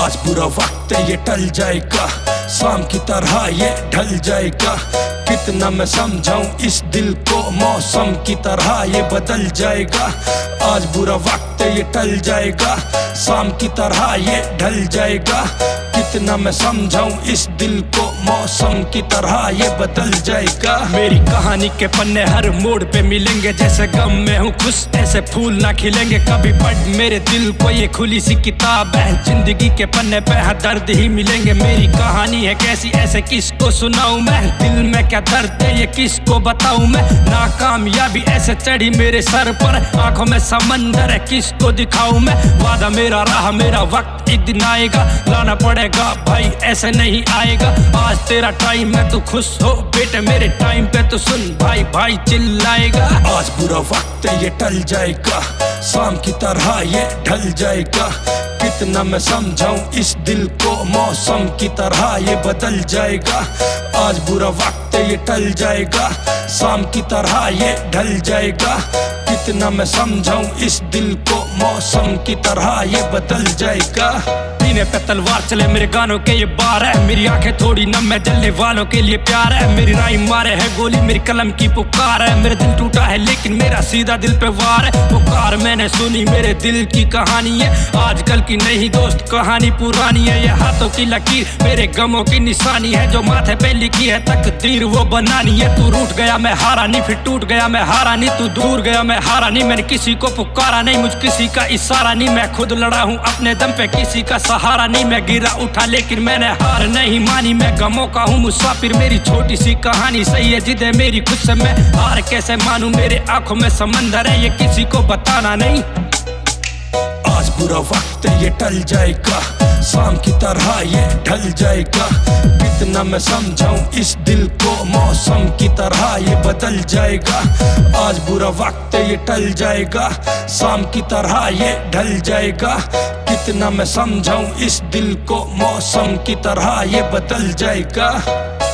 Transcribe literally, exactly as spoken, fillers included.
आज बुरा वक्त ये टल जाएगा, शाम की तरह ये ढल जाएगा। कितना मैं समझाऊं इस दिल को, मौसम की तरह ये बदल जाएगा। आज बुरा वक्त ये टल जाएगा, शाम की तरह ये ढल जाएगा। कितना मैं समझाऊं इस दिल को, मौसम की तरह ये बदल जाएगा। मेरी कहानी के पन्ने हर मोड़ पे मिलेंगे, जैसे गम में हूँ खुश ऐसे फूल ना खिलेंगे। कभी पढ़ मेरे दिल को ये खुली सी किताब है, जिंदगी के पन्ने पे हर दर्द ही मिलेंगे। मेरी कहानी है कैसी ऐसे किसको सुनाऊं मैं, दिल में क्या दर्द है ये किसको बताऊं मैं। नाकामयाबी ऐसे चढ़ी मेरे सर पर, आंखों में समंदर है किसको दिखाऊं मैं। वादा मेरा रहा मेरा वक्त एक दिन आएगा, लाना पड़ेगा भाई ऐसे नहीं आएगा। आज तेरा टाइम है तू खुश हो बेटे, मेरे टाइम पे तो सुन भाई भाई चिल्लाएगा। आज बुरा वक्त ये टल जाएगा, शाम की तरह ये ढल जाएगा। कितना मैं समझाऊं इस दिल को, मौसम की तरह ये बदल जाएगा। आज बुरा वक्त ये टल जाएगा, शाम की तरह ये ढल जाएगा। कितना मैं समझाऊं इस दिल को, मौसम की तरह ये बदल जाएगा। सीने पे तलवार चले मेरे गानों के ये बार है, मेरी आंखें थोड़ी नम है जलने वालों के लिए प्यार है। मेरी राइम मारे है गोली मेरी कलम की पुकार है, मेरा दिल टूटा है लेकिन मेरा सीधा दिल पे वार है। पुकार मैंने सुनी मेरे दिल की कहानी है, आजकल की नहीं दोस्त कहानी पुरानी है। ये हाथों की लकीर मेरे गमों की निशानी है, जो माथे पे लिखी है तकदीर वो बनानी है। तू रूठ गया मैं हारा नहीं, फिर टूट गया मैं हारा नहीं। तू दूर गया मैं हारा नहीं, मैंने किसी को पुकारा नहीं। मुझ किसी का इशारा नहीं, मैं खुद लड़ा हूँ अपने दम पे, किसी का सहारा नहीं। मैं गिरा उठा लेकिन मैंने हार नहीं मानी, मैं गमों का हूँ मुसाफिर। मेरी छोटी सी कहानी सही है जिद है मेरी खुद से, मैं हार कैसे मानूं। मेरे आंखों में समंदर है ये किसी को बताना नहीं। आज बुरा वक्त ये टल जाएगा, शाम की तरह ये ढल जाएगा। कितना मैं समझाऊं इस दिल को, मौसम की तरह ये बदल जाएगा। आज बुरा वक्त ये टल जाएगा, शाम की तरह ये ढल जाएगा। कितना मैं समझाऊं इस दिल को, मौसम की तरह ये बदल जाएगा।